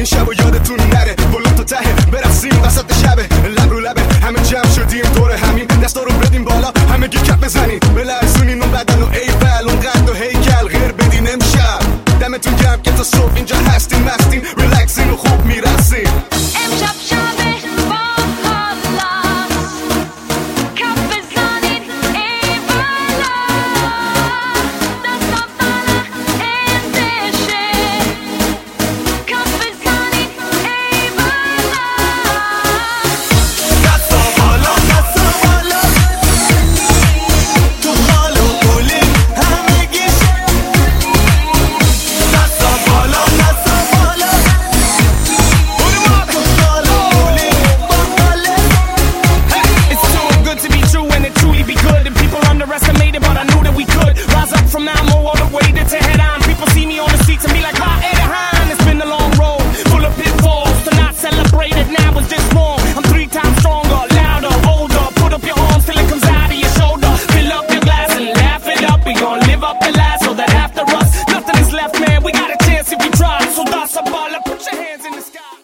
این شب و یادتون نره بالا تا ته برسیم وسط شبه لب رو لبه همه جمع شدیم دور همین دستا رو بدیم بالا همه گی کپ بزنیم بلرزونین اون بدن و ایول اون قد و هیکل غیر بدین امشب دمتون گرم که تا صبح اینجا هستین مستین ریلکسین و خوب میرسین امشب شبه با حالاست کف بزنید ایوالا دستم بالا اندشه کف بزنید ایوالا دستا بالا تو حال و قولیم همه گیشه دستا بالا It's too good to be true and it truly be good. And people underestimated, but I knew that we could rise up from now, more all the way to Tehran. People see me on the streets and be like, "Ha, Edahan." It's been a long road, full of pitfalls. To not celebrate it now is just wrong. I'm 3 times stronger, louder, older. Put up your arms till it comes out of your shoulder. Fill up your glass and laugh it up. We gon' live up the life.